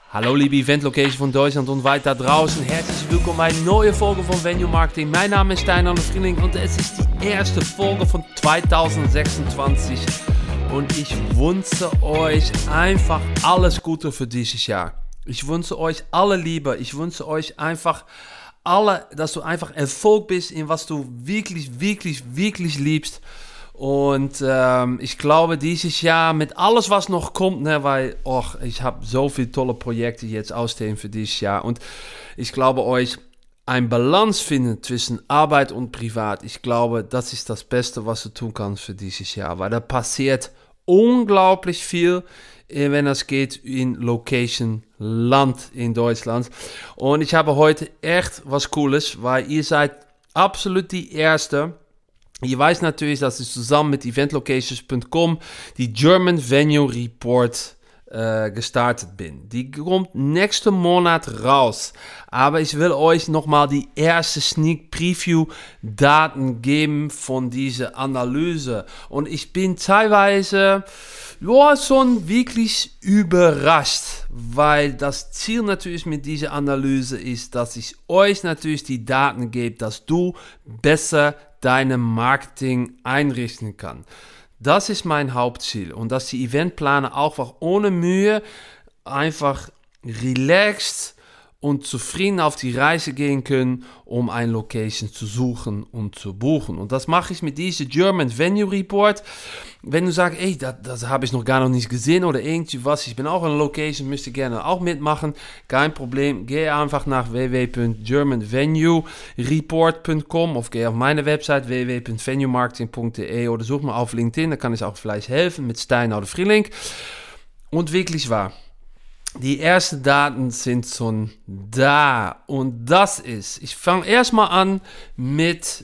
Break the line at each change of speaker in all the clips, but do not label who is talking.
Hallo liebe Event-Location von Deutschland und weit da draußen. Herzlich willkommen bei einer neuen Folge von Venue Marketing. Mein Name ist Steinhard Frieling und es ist die erste Folge von 2026. Und ich wünsche euch einfach alles Gute für dieses Jahr. Ich wünsche euch alle Liebe. Ich wünsche euch einfach alle, dass du einfach Erfolg bist in was du wirklich liebst. Und ich glaube, dieses Jahr mit alles, was noch kommt, weil ich habe so viele tolle Projekte jetzt ausstehen für dieses Jahr. Und ich glaube euch, ein Balance finden zwischen Arbeit und Privat, ich glaube, das ist das Beste, was du tun kannst für dieses Jahr. Weil da passiert unglaublich viel, wenn es geht in Location Land in Deutschland. Und ich habe heute echt was Cooles, weil ihr seid absolut die Erste. Ihr weiß natürlich, dass ich zusammen mit eventlocations.com die German Venue Report gestartet bin. Die kommt nächsten Monat raus. Aber ich will euch nochmal die erste Sneak Preview Daten geben von dieser Analyse. Und ich bin teilweise schon wirklich überrascht, weil das Ziel natürlich mit dieser Analyse ist, dass ich euch natürlich die Daten gebe, dass du besser deine Marketing einrichten kann. Das ist mein Hauptziel und dass die Eventplaner auch ohne Mühe einfach relaxed und zufrieden auf die Reise gehen können, um eine Location zu suchen und zu buchen. Und das mache ich mit diesem German Venue Report. Wenn du sagst, das habe ich noch gar nicht gesehen oder irgendwas, ich bin auch in einer Location, möchte gerne auch mitmachen, kein Problem, geh einfach nach www.germanvenuereport.com oder geh auf meine Website www.venuemarketing.de oder such mal auf LinkedIn, da kann ich auch vielleicht helfen mit Steinhard Frieling. Und wirklich wahr. Die ersten Daten sind schon da und das ist, ich fange erstmal an mit,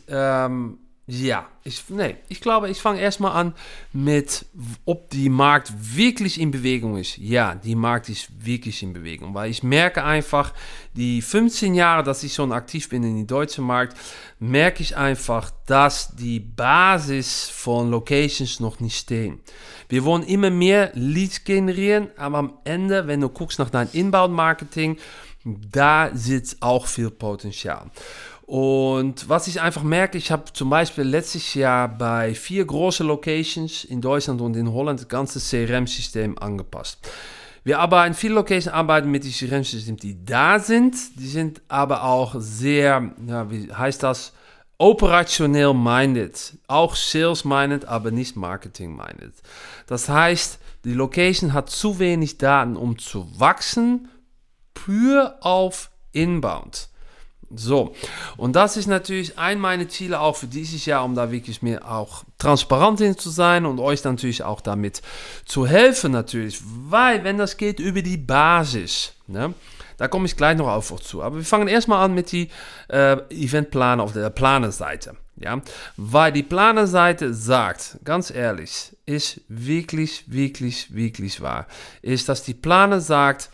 ich glaube, ich fange erstmal an mit, ob die Markt wirklich in Bewegung ist. Ja, die Markt ist wirklich in Bewegung, weil ich merke einfach, die 15 Jahre, dass ich schon aktiv bin in den deutschen Markt, merke ich einfach, dass die Basis von Locations noch nicht stehen. Wir wollen immer mehr Leads generieren, aber am Ende, wenn du guckst nach deinem Inbound-Marketing, da sitzt auch viel Potenzial. Und was ich einfach merke, ich habe zum Beispiel letztes Jahr bei 4 großen Locations in Deutschland und in Holland das ganze CRM-System angepasst. Wir arbeiten, viele Locations arbeiten mit dem CRM-System, die da sind. Die sind aber auch sehr, wie heißt das? Operationell minded, auch sales minded, aber nicht marketing minded. Das heißt, die Location hat zu wenig Daten, um zu wachsen, pur auf Inbound. So, und das ist natürlich ein meiner Ziele auch für dieses Jahr, um da wirklich mehr auch transparent hin zu sein und euch natürlich auch damit zu helfen natürlich, weil wenn das geht über die Basis, ne? Da komme ich gleich noch auf zu. Aber wir fangen erstmal an mit die Eventplaner auf der Planerseite. Ja? Weil die Planerseite sagt, ganz ehrlich, ist wirklich wahr, ist, dass die Planer sagt,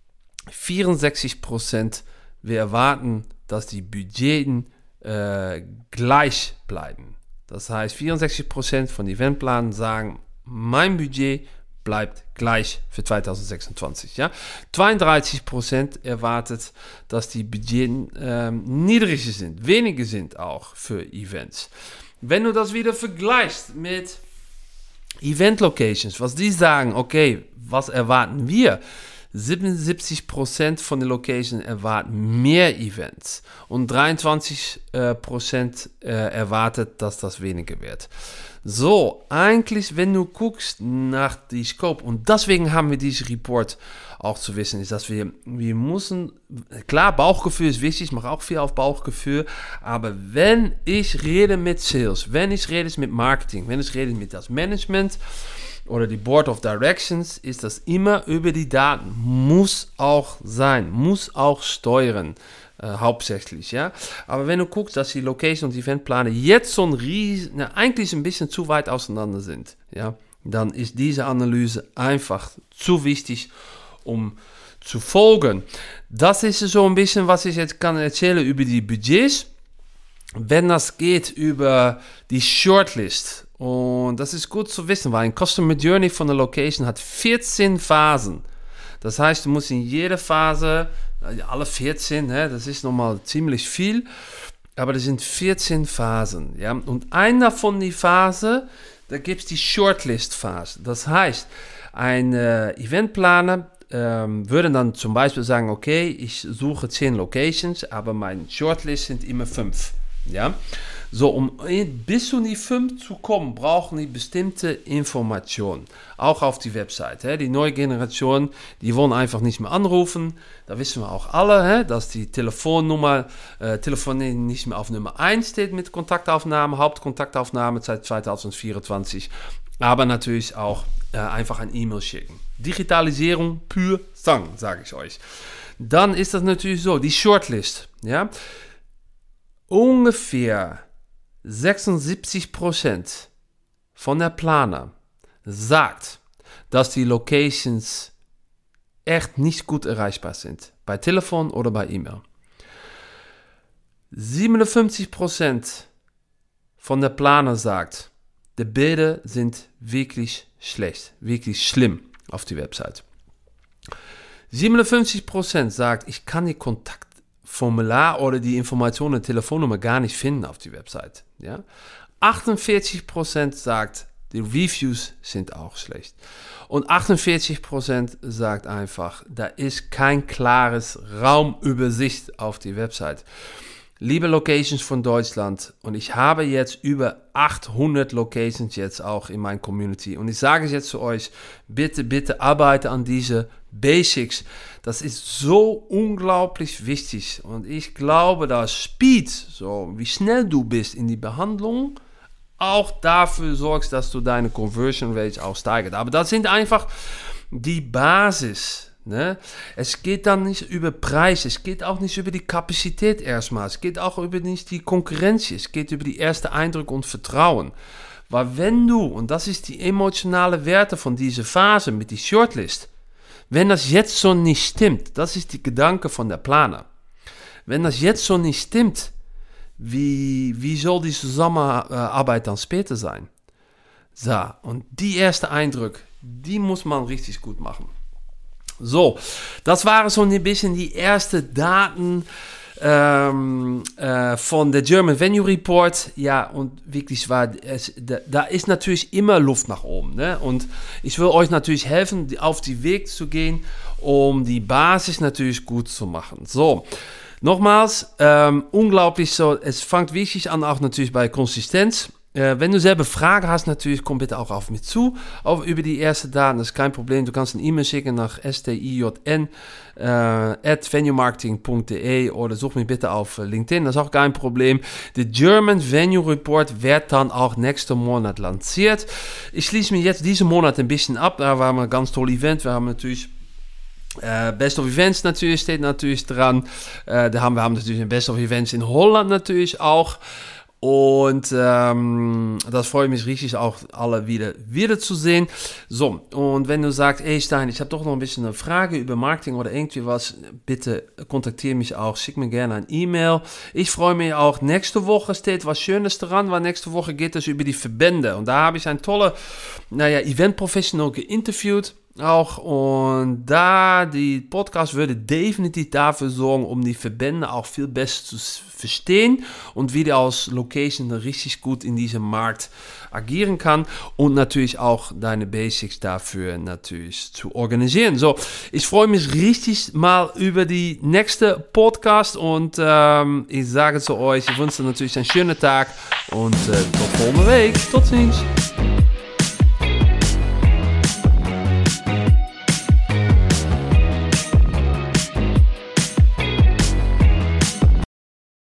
64% wir erwarten, dass die Budgeten gleich bleiben. Das heißt, 64% von Eventplanern sagen, mein Budget bleibt gleich für 2026. Ja? 32% erwartet, dass die Budgeten niedriger sind, weniger sind auch für Events. Wenn du das wieder vergleichst mit Event Locations, was die sagen, okay, was erwarten wir? 77% von den Locations erwarten mehr Events und 23% erwartet, dass das weniger wird. So, eigentlich, wenn du guckst nach die Scope, und deswegen haben wir diesen Report auch zu wissen, ist, dass wir müssen, klar, Bauchgefühl ist wichtig, ich mache auch viel auf Bauchgefühl, aber wenn ich rede mit Sales, wenn ich rede mit Marketing, wenn ich rede mit das Management oder die Board of Directions, ist das immer über die Daten, muss auch sein, muss auch steuern. Hauptsächlich, ja. Aber wenn du guckst, dass die Location und die Eventplaner jetzt so eigentlich ein bisschen zu weit auseinander sind, ja, dann ist diese Analyse einfach zu wichtig, um zu folgen. Das ist so ein bisschen, was ich jetzt kann erzählen über die Budgets. Wenn das geht über die Shortlist, und das ist gut zu wissen, weil ein Customer Journey von der Location hat 14 Phasen. Das heißt, du musst in jeder Phase, alle 14, das ist nochmal ziemlich viel, aber das sind 14 Phasen. Ja? Und einer von die Phase, da gibt es die Shortlist-Phase. Das heißt, ein Eventplaner würde dann zum Beispiel sagen, okay, ich suche 10 Locations, aber mein Shortlist sind immer 5. Ja? So, um bis zu die 5 zu kommen, brauchen die bestimmte Informationen. Auch auf die Website. Die neue Generation, die wollen einfach nicht mehr anrufen. Da wissen wir auch alle, dass die Telefonnummer, Telefonieren nicht mehr auf Nummer 1 steht mit Kontaktaufnahme, Hauptkontaktaufnahme seit 2024. Aber natürlich auch einfach ein E-Mail schicken. Digitalisierung pur sang, sage ich euch. Dann ist das natürlich so, die Shortlist. Ja? Ungefähr 76% von der Planer sagt, dass die Locations echt nicht gut erreichbar sind. Bei Telefon oder bei E-Mail. 57% von der Planer sagt, die Bilder sind wirklich schlecht, wirklich schlimm auf die Website. 57% sagt, ich kann die Kontaktformular oder die Informationen, Telefonnummer gar nicht finden auf die Website. Ja? 48% sagt, die Reviews sind auch schlecht. Und 48% sagt einfach, da ist kein klares Raumübersicht auf die Website. Liebe Locations von Deutschland, und ich habe jetzt über 800 Locations jetzt auch in meiner Community. Und ich sage es jetzt zu euch, bitte arbeite an diese Basics. Das ist so unglaublich wichtig. Und ich glaube, dass Speed, so wie schnell du bist in die Behandlung, auch dafür sorgst, dass du deine Conversion Rate auch steigert. Aber das sind einfach die Basis. Ne? Es geht dann nicht über Preis, es geht auch nicht über die Kapazität erstmal, es geht auch über nicht die Konkurrenz, es geht über die erste Eindruck und Vertrauen. Weil wenn du, und das ist die emotionale Werte von dieser Phase mit die Shortlist, wenn das jetzt so nicht stimmt, das ist die Gedanke von der Planer. Wenn das jetzt so nicht stimmt, wie soll die Zusammenarbeit dann später sein? So, und die erste Eindruck, die muss man richtig gut machen. So, das waren so ein bisschen die ersten Daten von der German Venue Report. Ja, und wirklich da ist natürlich immer Luft nach oben. Ne? Und ich will euch natürlich helfen, auf die Weg zu gehen, um die Basis natürlich gut zu machen. So, nochmals, unglaublich so, es fängt wichtig an, auch natürlich bei Konsistenz. Wenn du selber Fragen hast, natürlich, komm bitte auch auf mich zu, auch über die ersten Daten, das ist kein Problem. Du kannst eine E-Mail schicken nach stijn@venuemarketing.de oder such mich bitte auf LinkedIn, das ist auch kein Problem. Der German Venue Report wird dann auch nächsten Monat lanciert. Ich schließe mich jetzt diesen Monat ein bisschen ab, da haben wir ein ganz tolles Event, wir haben natürlich Best of Events natürlich, steht natürlich dran. Wir haben natürlich ein Best of Events in Holland natürlich auch. Und das freut mich richtig, auch alle wieder zu sehen. So, und wenn du sagst, ey Stein, ich habe doch noch ein bisschen eine Frage über Marketing oder irgendwie was, bitte kontaktiere mich auch, schick mir gerne ein E-Mail. Ich freue mich auch, nächste Woche steht was Schönes dran, weil nächste Woche geht es über die Verbände. Und da habe ich einen tollen Event-Professional geinterviewt. Auch und da die Podcast würde definitiv dafür sorgen, um die Verbände auch viel besser zu verstehen und wie die als Location richtig gut in diesem Markt agieren kann und natürlich auch deine Basics dafür natürlich zu organisieren. So, ich freue mich richtig mal über die nächste Podcast und ich sage zu euch, ich wünsche natürlich einen schönen Tag und tot volgende week. Tot ziens.